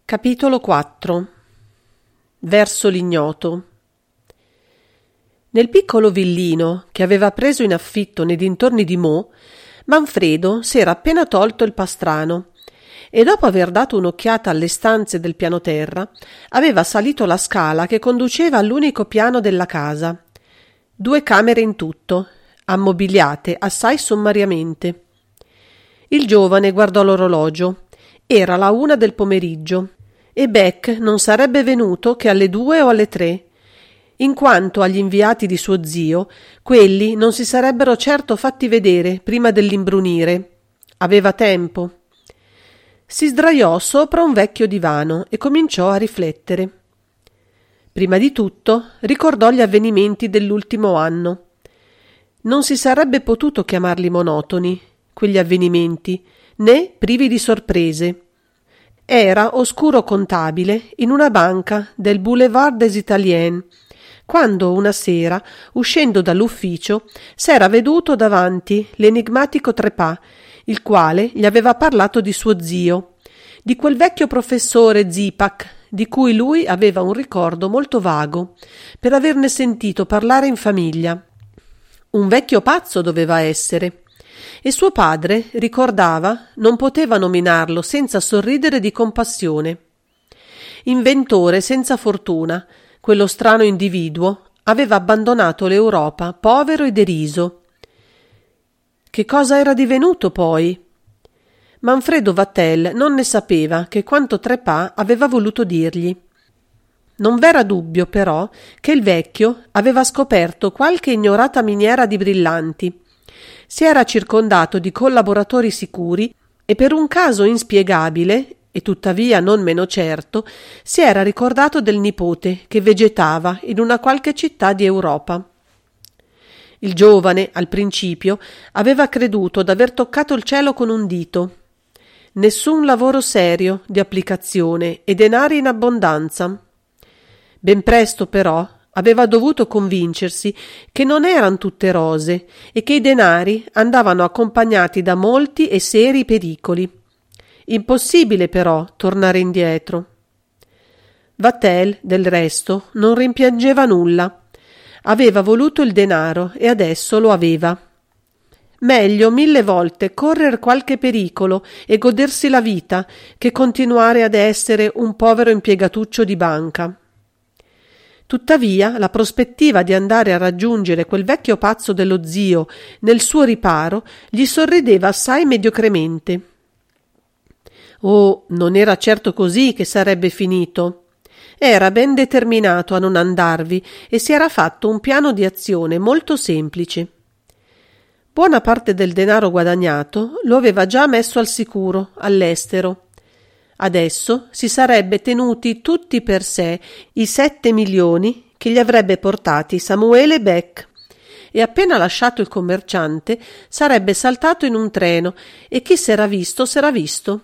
Capitolo 4. Verso l'ignoto. Nel piccolo villino che aveva preso in affitto nei dintorni di Meaux, Manfredo s'era appena tolto il pastrano e dopo aver dato un'occhiata alle stanze del piano terra, aveva salito la scala che conduceva all'unico piano della casa. 2 camere in tutto, ammobiliate assai sommariamente. Il giovane guardò l'orologio. Era la 1 del pomeriggio e Beck non sarebbe venuto che alle 2 o alle 3. In quanto agli inviati di suo zio, quelli non si sarebbero certo fatti vedere prima dell'imbrunire. Aveva tempo. Si sdraiò sopra un vecchio divano e cominciò a riflettere. Prima di tutto ricordò gli avvenimenti dell'ultimo anno. Non si sarebbe potuto chiamarli monotoni, quegli avvenimenti, né privi di sorprese. Era oscuro contabile in una banca del Boulevard des Italiens, quando una sera, uscendo dall'ufficio, s'era veduto davanti l'enigmatico Trepas, il quale gli aveva parlato di suo zio, di quel vecchio professore Zipak, di cui lui aveva un ricordo molto vago, per averne sentito parlare in famiglia. Un vecchio pazzo doveva essere. E suo padre, ricordava, non poteva nominarlo senza sorridere di compassione. Inventore senza fortuna, quello strano individuo aveva abbandonato l'Europa povero e deriso. Che cosa era divenuto poi? Manfredo Vatel non ne sapeva che quanto Trepas aveva voluto dirgli. Non v'era dubbio, però, che il vecchio aveva scoperto qualche ignorata miniera di brillanti. Si era circondato di collaboratori sicuri e per un caso inspiegabile, e tuttavia non meno certo, si era ricordato del nipote che vegetava in una qualche città di Europa. Il giovane, al principio, aveva creduto d'aver toccato il cielo con un dito. Nessun lavoro serio, di applicazione e denari in abbondanza. Ben presto, però, aveva dovuto convincersi che non eran tutte rose e che i denari andavano accompagnati da molti e seri pericoli. Impossibile però tornare indietro. Vatel, del resto, non rimpiangeva nulla. Aveva voluto il denaro e adesso lo aveva. Meglio 1000 volte correre qualche pericolo e godersi la vita che continuare ad essere un povero impiegatuccio di banca. Tuttavia, la prospettiva di andare a raggiungere quel vecchio pazzo dello zio nel suo riparo gli sorrideva assai mediocremente. Oh, non era certo così che sarebbe finito. Era ben determinato a non andarvi e si era fatto un piano di azione molto semplice. Buona parte del denaro guadagnato lo aveva già messo al sicuro, all'estero. Adesso si sarebbe tenuti tutti per sé i 7 milioni che gli avrebbe portati Samuele Beck e appena lasciato il commerciante sarebbe saltato in un treno e chi s'era visto s'era visto.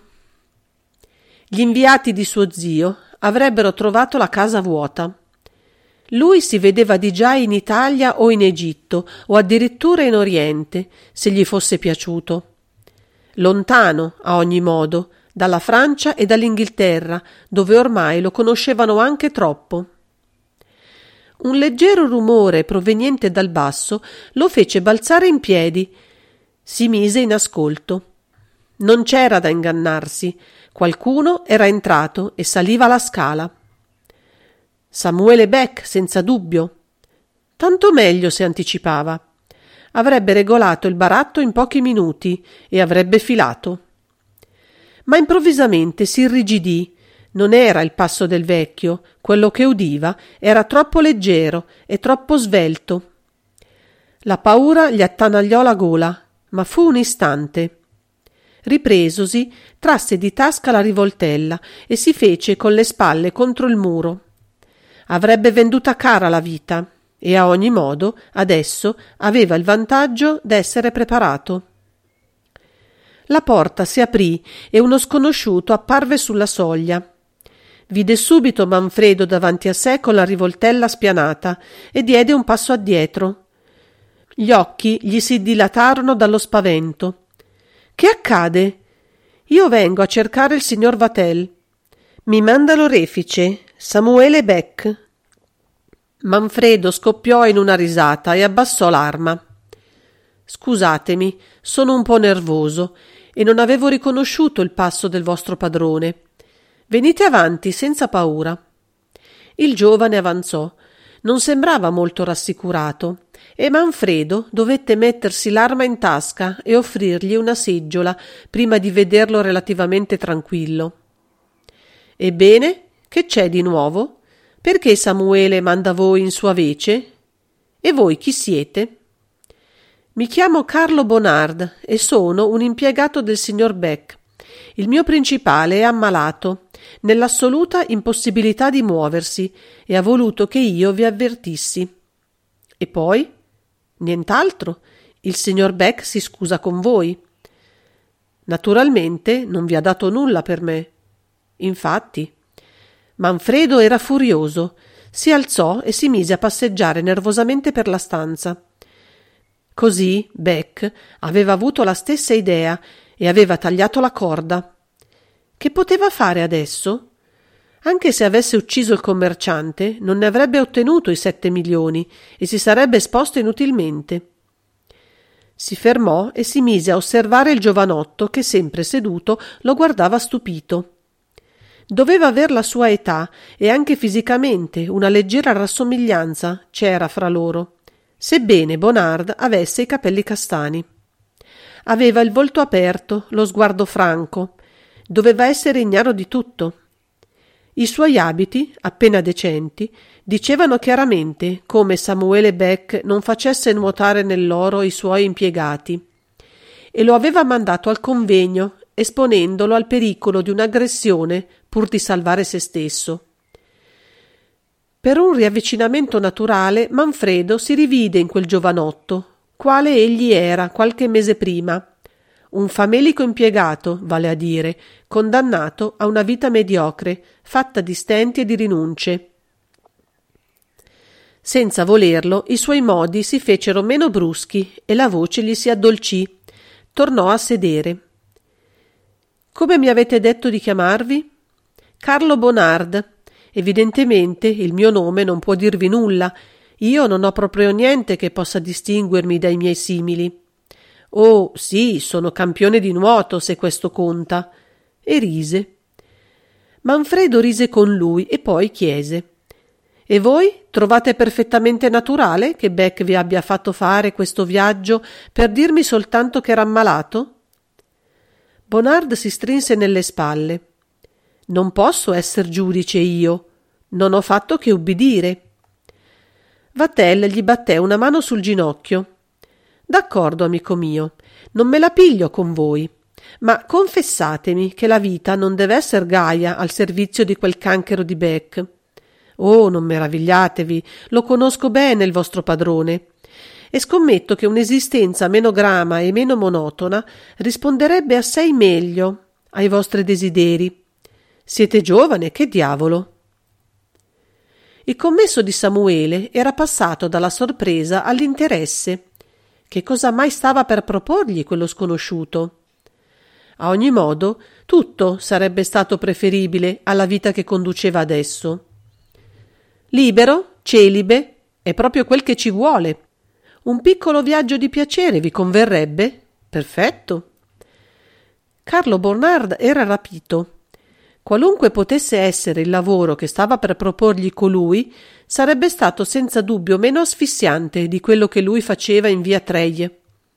Gli inviati di suo zio avrebbero trovato la casa vuota. Lui si vedeva di già in Italia o in Egitto o addirittura in Oriente, se gli fosse piaciuto. Lontano, a ogni modo, dalla Francia e dall'Inghilterra, dove ormai lo conoscevano anche troppo. Un leggero rumore proveniente dal basso lo fece balzare in piedi. Si mise in ascolto. Non c'era da ingannarsi. Qualcuno era entrato e saliva la scala. Samuele Beck, senza dubbio. Tanto meglio se anticipava. Avrebbe regolato il baratto in pochi minuti e avrebbe filato. Ma improvvisamente si irrigidì. Non era il passo del vecchio, quello che udiva era troppo leggero e troppo svelto. La paura gli attanagliò la gola, ma fu un istante. Ripresosi, trasse di tasca la rivoltella e si fece con le spalle contro il muro. Avrebbe venduta cara la vita e a ogni modo adesso aveva il vantaggio d'essere preparato. La porta si aprì e uno sconosciuto apparve sulla soglia. Vide subito Manfredo davanti a sé con la rivoltella spianata e diede un passo addietro. Gli occhi gli si dilatarono dallo spavento. Che accade? Io vengo a cercare il signor Vatel. Mi manda l'orefice, Samuele Beck. Manfredo scoppiò in una risata e abbassò l'arma. Scusatemi, sono un po' nervoso e non avevo riconosciuto il passo del vostro padrone. Venite avanti senza paura. Il giovane avanzò. Non sembrava molto rassicurato e Manfredo dovette mettersi l'arma in tasca e offrirgli una seggiola prima di vederlo relativamente tranquillo. Ebbene, che c'è di nuovo? Perché Samuele manda voi in sua vece? E voi chi siete? Mi chiamo Carlo Bonard e sono un impiegato del signor Beck. Il mio principale è ammalato, nell'assoluta impossibilità di muoversi, e ha voluto che io vi avvertissi. E poi? Nient'altro. Il signor Beck si scusa con voi. Naturalmente non vi ha dato nulla per me. Infatti. Manfredo era furioso. Si alzò e si mise a passeggiare nervosamente per la stanza. Così Beck aveva avuto la stessa idea e aveva tagliato la corda. Che poteva fare adesso? Anche se avesse ucciso il commerciante, non ne avrebbe ottenuto i 7 milioni e si sarebbe esposto inutilmente. Si fermò e si mise a osservare il giovanotto che, sempre seduto, lo guardava stupito. Doveva aver la sua età e anche fisicamente una leggera rassomiglianza c'era fra loro, sebbene Bonard avesse i capelli castani. Aveva il volto aperto, lo sguardo franco. Doveva essere ignaro di tutto. I suoi abiti, appena decenti, dicevano chiaramente come Samuele Beck non facesse nuotare nell'oro i suoi impiegati, e lo aveva mandato al convegno, esponendolo al pericolo di un'aggressione pur di salvare se stesso. Per un riavvicinamento naturale, Manfredo si rivide in quel giovanotto, quale egli era qualche mese prima, un famelico impiegato, vale a dire, condannato a una vita mediocre, fatta di stenti e di rinunce. Senza volerlo, i suoi modi si fecero meno bruschi e la voce gli si addolcì. Tornò a sedere. Come mi avete detto di chiamarvi? Carlo Bonard. Evidentemente il mio nome non può dirvi nulla. Io non ho proprio niente che possa distinguermi dai miei simili. Oh, sì, sono campione di nuoto, se questo conta. E rise. Manfredo rise con lui e poi chiese: E voi trovate perfettamente naturale che Beck vi abbia fatto fare questo viaggio per dirmi soltanto che era ammalato? Bonard si strinse nelle spalle. Non posso esser giudice io. Non ho fatto che ubbidire. Vatel gli batté una mano sul ginocchio. D'accordo, amico mio, non me la piglio con voi, ma confessatemi che la vita non deve esser gaia al servizio di quel canchero di Beck. Oh, non meravigliatevi, lo conosco bene il vostro padrone, e scommetto che un'esistenza meno grama e meno monotona risponderebbe assai meglio ai vostri desideri. Siete giovane, che diavolo! Il commesso di Samuele era passato dalla sorpresa all'interesse. Che cosa mai stava per proporgli quello sconosciuto? A ogni modo, tutto sarebbe stato preferibile alla vita che conduceva adesso. Libero, celibe, è proprio quel che ci vuole. Un piccolo viaggio di piacere vi converrebbe? Perfetto. Carlo Bonard era rapito. Qualunque potesse essere il lavoro che stava per proporgli colui, sarebbe stato senza dubbio meno asfissiante di quello che lui faceva in via Treie.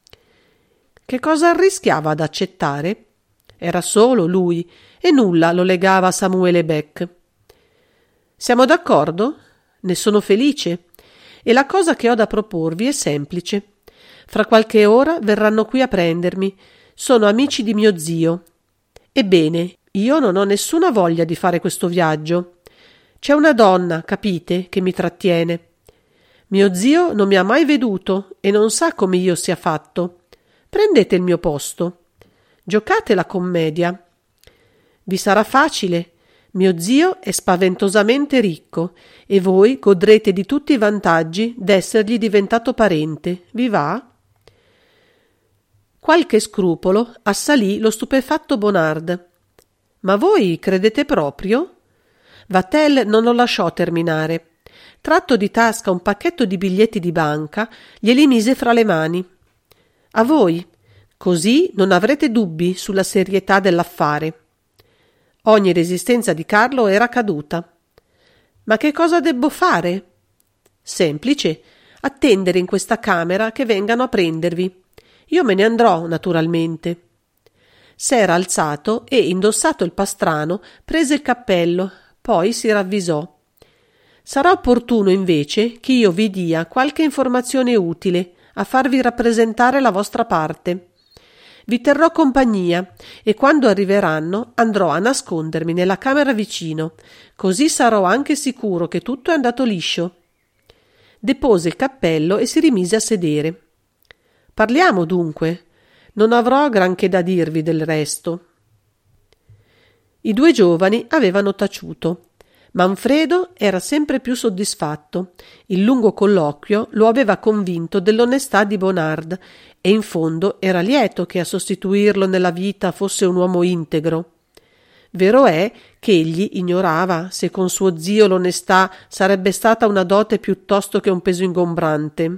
Che cosa arrischiava ad accettare? Era solo lui e nulla lo legava a Samuele Beck. Siamo d'accordo? Ne sono felice. E la cosa che ho da proporvi è semplice. Fra qualche ora verranno qui a prendermi. Sono amici di mio zio. Ebbene, io non ho nessuna voglia di fare questo viaggio. C'è una donna, capite, che mi trattiene. Mio zio non mi ha mai veduto e non sa come io sia fatto. Prendete il mio posto. Giocate la commedia. Vi sarà facile. Mio zio è spaventosamente ricco e voi godrete di tutti i vantaggi d'essergli diventato parente. Vi va? Qualche scrupolo assalì lo stupefatto Bonard. Ma voi credete proprio? Vatel non lo lasciò terminare. Tratto di tasca un pacchetto di biglietti di banca, glieli mise fra le mani. A voi, così non avrete dubbi sulla serietà dell'affare. Ogni resistenza di Carlo era caduta. Ma che cosa debbo fare? Semplice, attendere in questa camera che vengano a prendervi. Io me ne andrò, naturalmente. S'era alzato e, indossato il pastrano, prese il cappello, poi si ravvisò. Sarà opportuno, invece, che io vi dia qualche informazione utile a farvi rappresentare la vostra parte. Vi terrò compagnia e quando arriveranno andrò a nascondermi nella camera vicino, così sarò anche sicuro che tutto è andato liscio. Depose il cappello e si rimise a sedere. Parliamo dunque. Non avrò granché da dirvi del resto. I due giovani avevano taciuto. Manfredo era sempre più soddisfatto. Il lungo colloquio lo aveva convinto dell'onestà di Bonard e in fondo era lieto che a sostituirlo nella vita fosse un uomo integro. Vero è che egli ignorava se con suo zio l'onestà sarebbe stata una dote piuttosto che un peso ingombrante.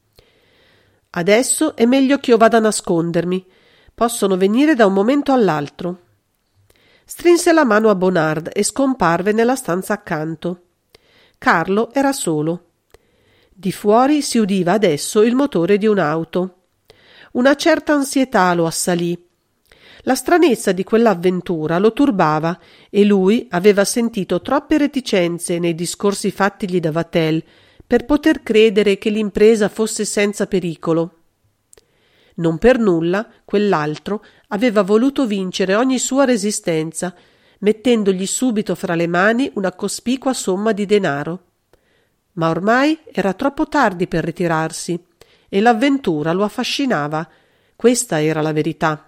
Adesso è meglio che io vada a nascondermi. Possono venire da un momento all'altro. Strinse la mano a Bonard e scomparve nella stanza accanto. Carlo era solo. Di fuori si udiva adesso il motore di un'auto. Una certa ansietà lo assalì. La stranezza di quell'avventura lo turbava e lui aveva sentito troppe reticenze nei discorsi fattigli da Vatel per poter credere che l'impresa fosse senza pericolo. Non per nulla quell'altro aveva voluto vincere ogni sua resistenza, mettendogli subito fra le mani una cospicua somma di denaro. Ma ormai era troppo tardi per ritirarsi e l'avventura lo affascinava. Questa era la verità.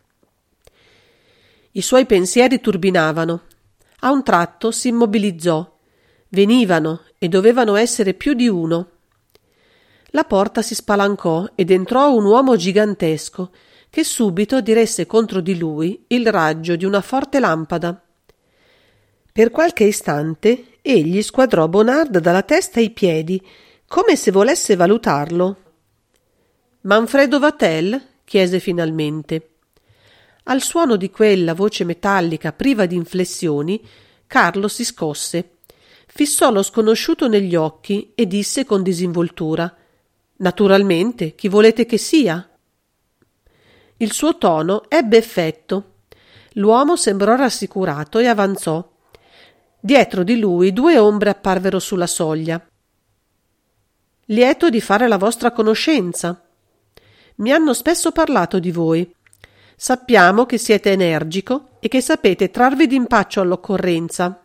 I suoi pensieri turbinavano. A un tratto si immobilizzò. Venivano e dovevano essere più di uno. La porta si spalancò ed entrò un uomo gigantesco che subito diresse contro di lui il raggio di una forte lampada. Per qualche istante egli squadrò Bonard dalla testa ai piedi, come se volesse valutarlo. Manfredo Vatel? Chiese finalmente. Al suono di quella voce metallica priva di inflessioni, Carlo si scosse, fissò lo sconosciuto negli occhi e disse con disinvoltura: «Naturalmente, chi volete che sia?» Il suo tono ebbe effetto. L'uomo sembrò rassicurato e avanzò. Dietro di lui due ombre apparvero sulla soglia. «Lieto di fare la vostra conoscenza. Mi hanno spesso parlato di voi. Sappiamo che siete energico e che sapete trarvi d'impaccio all'occorrenza».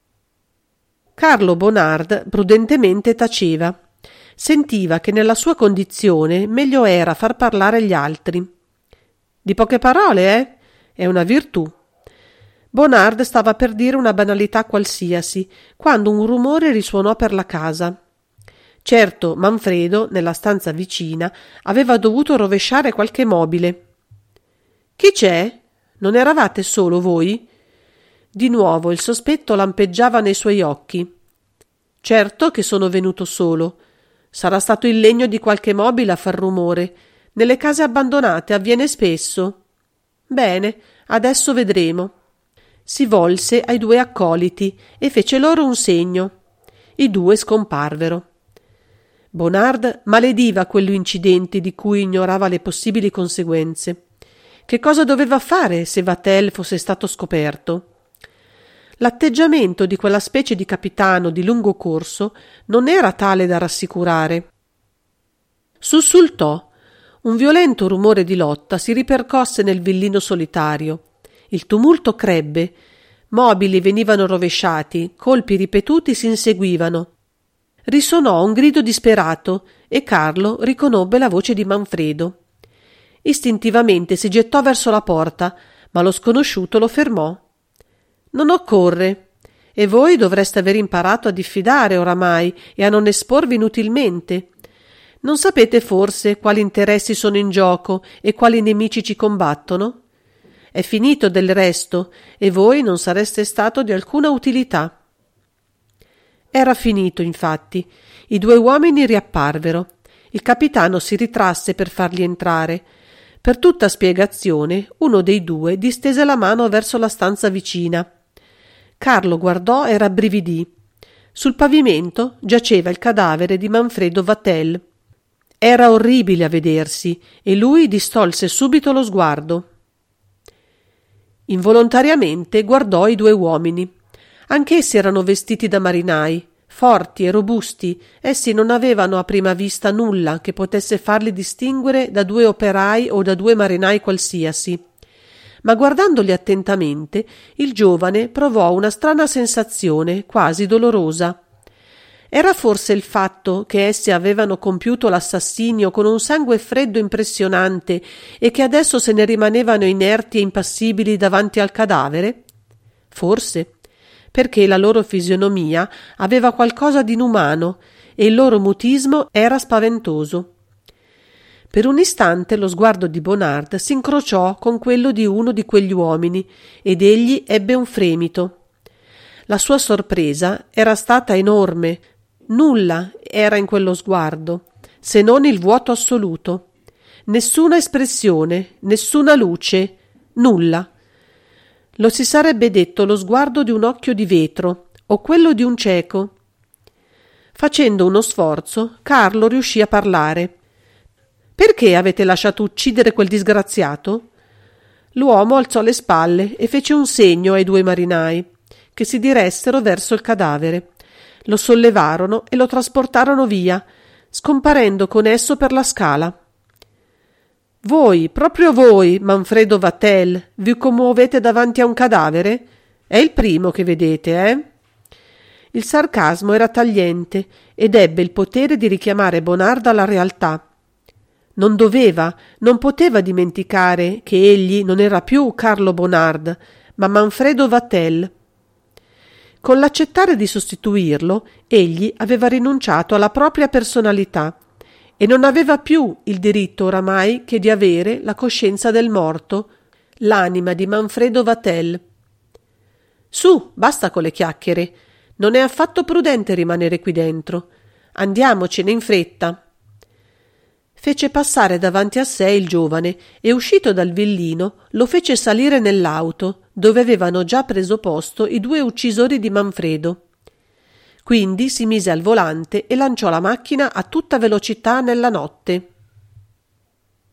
Carlo Bonard prudentemente taceva. Sentiva che nella sua condizione meglio era far parlare gli altri. «Di poche parole, eh? È una virtù». Bonard stava per dire una banalità qualsiasi, quando un rumore risuonò per la casa. Certo, Manfredo, nella stanza vicina, aveva dovuto rovesciare qualche mobile. «Chi c'è? Non eravate solo voi?» Di nuovo il sospetto lampeggiava nei suoi occhi. «Certo che sono venuto solo. Sarà stato il legno di qualche mobile a far rumore. Nelle case abbandonate avviene spesso. Bene, adesso vedremo». Si volse ai due accoliti e fece loro un segno. I due scomparvero. Bonard malediva quell'incidente di cui ignorava le possibili conseguenze. Che cosa doveva fare se Vatel fosse stato scoperto? L'atteggiamento di quella specie di capitano di lungo corso non era tale da rassicurare. Sussultò. Un violento rumore di lotta si ripercosse nel villino solitario. Il tumulto crebbe. Mobili venivano rovesciati, colpi ripetuti si inseguivano. Risonò un grido disperato e Carlo riconobbe la voce di Manfredo. Istintivamente si gettò verso la porta, ma lo sconosciuto lo fermò. «Non occorre. E voi dovreste aver imparato a diffidare oramai e a non esporvi inutilmente. Non sapete forse quali interessi sono in gioco e quali nemici ci combattono? È finito del resto e voi non sareste stato di alcuna utilità. Era finito, infatti. I due uomini riapparvero. Il capitano si ritrasse per farli entrare. Per tutta spiegazione, uno dei due distese la mano verso la stanza vicina. Carlo guardò e rabbrividì. Sul pavimento giaceva il cadavere di Manfredo Vatel. Era orribile a vedersi e lui distolse subito lo sguardo. Involontariamente guardò i due uomini. Anch'essi erano vestiti da marinai, forti e robusti. Essi non avevano a prima vista nulla che potesse farli distinguere da due operai o da due marinai qualsiasi. Ma guardandoli attentamente, il giovane provò una strana sensazione, quasi dolorosa. Era forse il fatto che essi avevano compiuto l'assassinio con un sangue freddo impressionante e che adesso se ne rimanevano inerti e impassibili davanti al cadavere? Forse, perché la loro fisionomia aveva qualcosa di inumano e il loro mutismo era spaventoso. Per un istante lo sguardo di Bonard si incrociò con quello di uno di quegli uomini ed egli ebbe un fremito. La sua sorpresa era stata enorme. Nulla era in quello sguardo, se non il vuoto assoluto. Nessuna espressione, nessuna luce, nulla. Lo si sarebbe detto lo sguardo di un occhio di vetro o quello di un cieco. Facendo uno sforzo, Carlo riuscì a parlare. «Perché avete lasciato uccidere quel disgraziato?» L'uomo alzò le spalle e fece un segno ai due marinai, che si diressero verso il cadavere. Lo sollevarono e lo trasportarono via, scomparendo con esso per la scala. «Voi, proprio voi, Manfredo Vatel, vi commuovete davanti a un cadavere? È il primo che vedete, eh?» Il sarcasmo era tagliente ed ebbe il potere di richiamare Bonard alla realtà. Non poteva dimenticare che egli non era più Carlo Bonard, ma Manfredo Vatel. Con l'accettare di sostituirlo, egli aveva rinunciato alla propria personalità e non aveva più il diritto oramai che di avere la coscienza del morto, l'anima di Manfredo Vatel. «Su, basta con le chiacchiere. Non è affatto prudente rimanere qui dentro. Andiamocene in fretta». Fece passare davanti a sé il giovane e, uscito dal villino, lo fece salire nell'auto, dove avevano già preso posto i due uccisori di Manfredo. Quindi si mise al volante e lanciò la macchina a tutta velocità nella notte.